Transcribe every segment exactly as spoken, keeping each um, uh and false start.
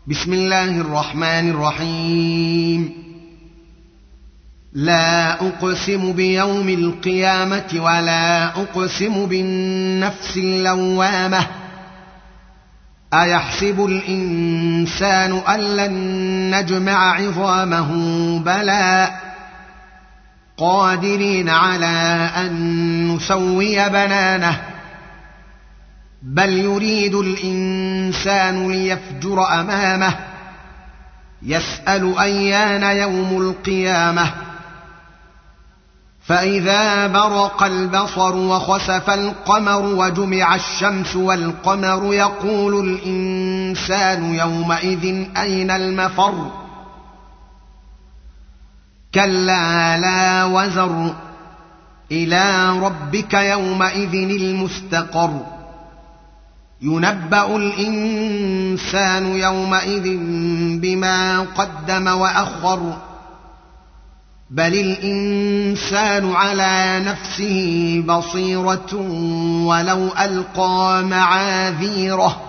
بسم الله الرحمن الرحيم. لا أقسم بيوم القيامة ولا أقسم بالنفس اللوامة أيحسب الإنسان أن لن نجمع عظامه بلى قادرين على أن نسوي بنانه بل يريد الإنسان ليفجر أمامه يسأل أيان يوم القيامة فإذا برق البصر وخسف القمر وجمع الشمس والقمر يقول الإنسان يومئذ أين المفر كلا لا وزر إلى ربك يومئذ المستقر ينبأ الإنسان يومئذ بما قدم وأخر بل الإنسان على نفسه بصيرة ولو ألقى معاذيره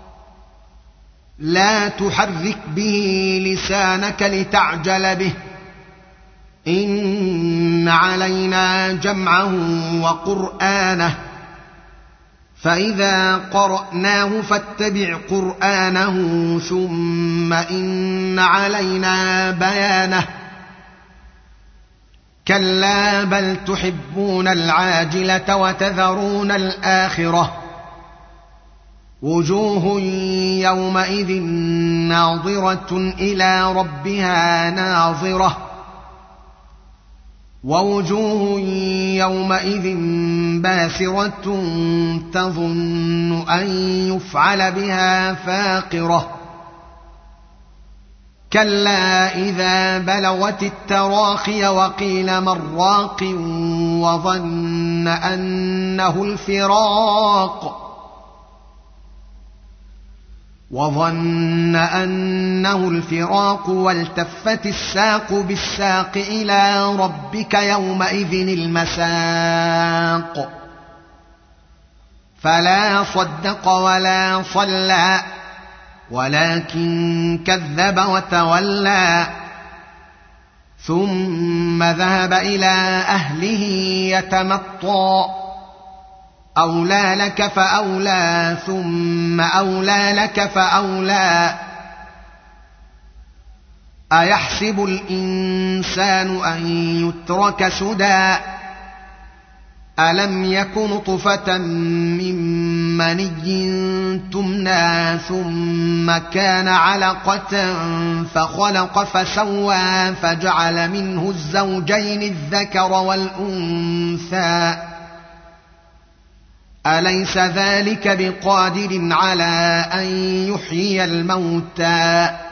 لا تحرك به لسانك لتعجل به إن علينا جمعه وقرآنه فإذا قرأناه فاتبع قرآنه ثم إن علينا بيانه كلا بل تحبون العاجلة وتذرون الآخرة وجوه يومئذ ناظرة إلى ربها ناظرة ووجوه يومئذ باسرة تظن أن يفعل بها فاقرة كلا إذا بلغت التراقي وقيل من راق وظن أنه الفراق وظن أنه الفراق والتفت الساق بالساق إلى ربك يومئذ المساق فلا صدق ولا صلى ولكن كذب وتولى ثم ذهب إلى أهله يتمطى أولى لك فأولى ثم أولى لك فأولى أيحسب الإنسان أن يترك سدى ألم يك نطفة من مني تمنى ثم كان علقة فخلق فسوى فجعل منه الزوجين الذكر والأنثى أليس ذلك بقادر على أن يحيي الموتى